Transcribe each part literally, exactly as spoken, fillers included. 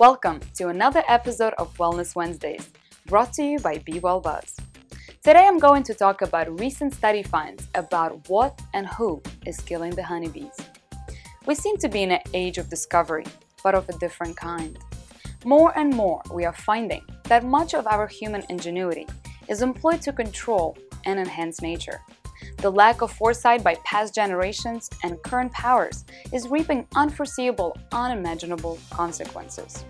Welcome to another episode of Wellness Wednesdays, brought to you by Be Well Buzz. Today I'm going to talk about recent study finds about what and who is killing the honeybees. We seem to be in an age of discovery, but of a different kind. More and more we are finding that much of our human ingenuity is employed to control and enhance nature. The lack of foresight by past generations and current powers is reaping unforeseeable, unimaginable consequences.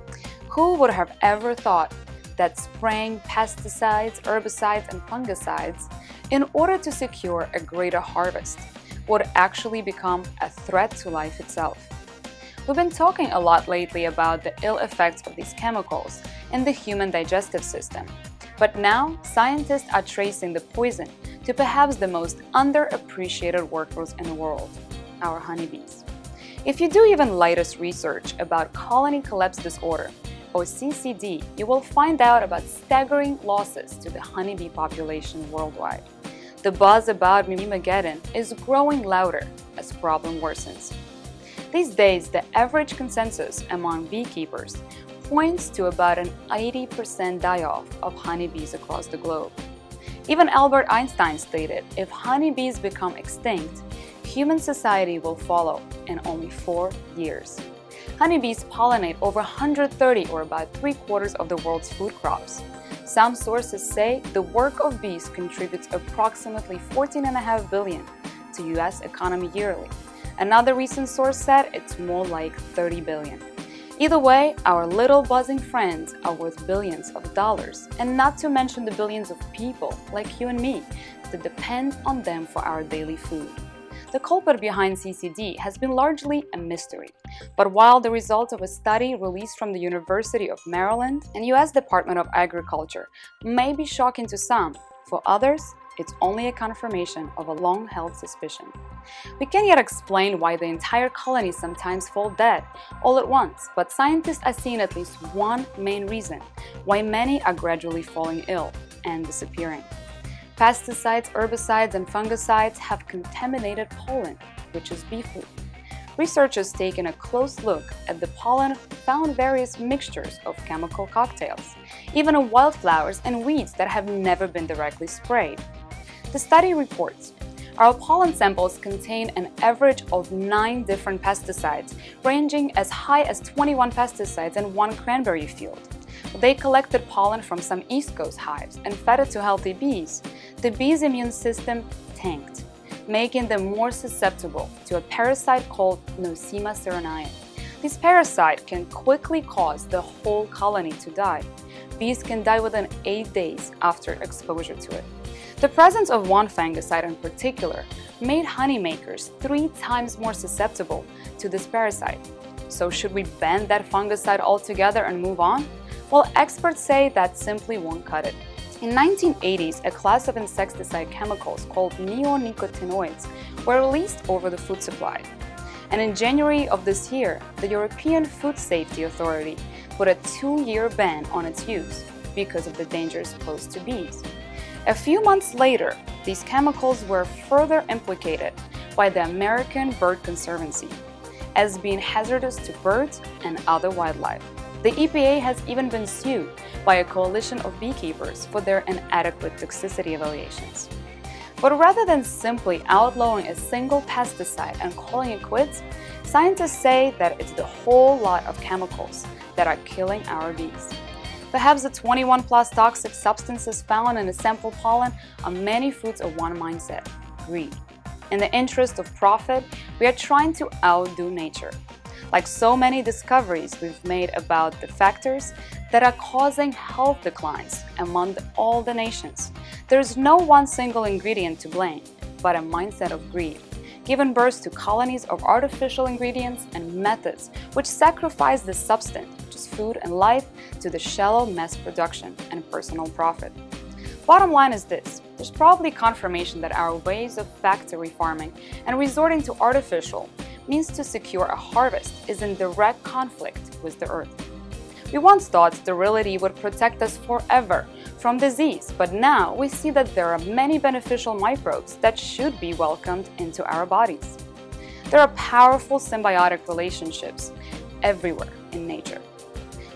Who would have ever thought that spraying pesticides, herbicides, and fungicides in order to secure a greater harvest would actually become a threat to life itself? We've been talking a lot lately about the ill effects of these chemicals in the human digestive system, but now scientists are tracing the poison to perhaps the most underappreciated workers in the world, our honeybees. If you do even lightest research about colony collapse disorder, or C C D, you will find out about staggering losses to the honeybee population worldwide. The buzz about Mimimageddon is growing louder as problem worsens. These days, the average consensus among beekeepers points to about an eighty percent die-off of honeybees across the globe. Even Albert Einstein stated, if honeybees become extinct, human society will follow in only four years. Honeybees pollinate over one hundred thirty, or about three quarters of the world's food crops. Some sources say the work of bees contributes approximately fourteen point five billion dollars to U S economy yearly. Another recent source said it's more like thirty billion dollars. Either way, our little buzzing friends are worth billions of dollars, and not to mention the billions of people like you and me that depend on them for our daily food. The culprit behind C C D has been largely a mystery, but while the results of a study released from the University of Maryland and U S Department of Agriculture may be shocking to some, for others, it's only a confirmation of a long-held suspicion. We can't yet explain why the entire colony sometimes fall dead all at once, but scientists are seeing at least one main reason why many are gradually falling ill and disappearing. Pesticides, herbicides, and fungicides have contaminated pollen, which is bee food. Researchers taking a close look at the pollen found various mixtures of chemical cocktails, even in wildflowers and weeds that have never been directly sprayed. The study reports, our pollen samples contain an average of nine different pesticides, ranging as high as twenty-one pesticides in one cranberry field. They collected pollen from some East Coast hives and fed it to healthy bees. The bees' immune system tanked, making them more susceptible to a parasite called Nosema ceranae. This parasite can quickly cause the whole colony to die. Bees can die within eight days after exposure to it. The presence of one fungicide in particular made honeymakers three times more susceptible to this parasite. So should we ban that fungicide altogether and move on? Well, experts say that simply won't cut it. In the nineteen eighties, a class of insecticide chemicals called neonicotinoids were released over the food supply. And in January of this year, the European Food Safety Authority put a two-year ban on its use because of the dangers posed to bees. A few months later, these chemicals were further implicated by the American Bird Conservancy as being hazardous to birds and other wildlife. The E P A has even been sued by a coalition of beekeepers for their inadequate toxicity evaluations. But rather than simply outlawing a single pesticide and calling it quits, scientists say that it's the whole lot of chemicals that are killing our bees. Perhaps the twenty-one plus toxic substances found in the sample pollen are many fruits of one mindset: greed. In the interest of profit, we are trying to outdo nature. Like so many discoveries we've made about the factors that are causing health declines among all the nations, there is no one single ingredient to blame, but a mindset of greed, giving birth to colonies of artificial ingredients and methods which sacrifice the substance, which is food and life, to the shallow mass production and personal profit. Bottom line is this: there's probably confirmation that our ways of factory farming and resorting to artificial means to secure a harvest is in direct conflict with the earth. We once thought sterility would protect us forever from disease, but now we see that there are many beneficial microbes that should be welcomed into our bodies. There are powerful symbiotic relationships everywhere in nature.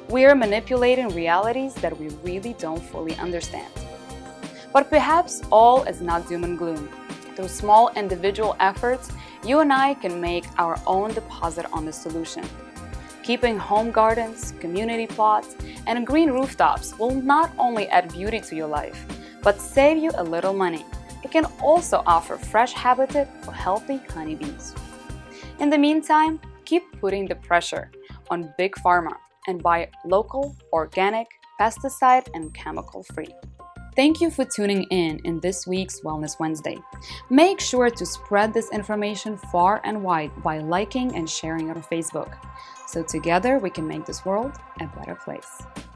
we are manipulating realities that we really don't fully understand. But perhaps all is not doom and gloom. Through small individual efforts, you and I can make our own deposit on the solution. Keeping home gardens, community plots, and green rooftops will not only add beauty to your life, but save you a little money. It can also offer fresh habitat for healthy honeybees. In the meantime, keep putting the pressure on Big Pharma and buy local, organic, pesticide, and chemical-free. Thank you for tuning in in this week's Wellness Wednesday. Make sure to spread this information far and wide by liking and sharing it on Facebook. So together we can make this world a better place.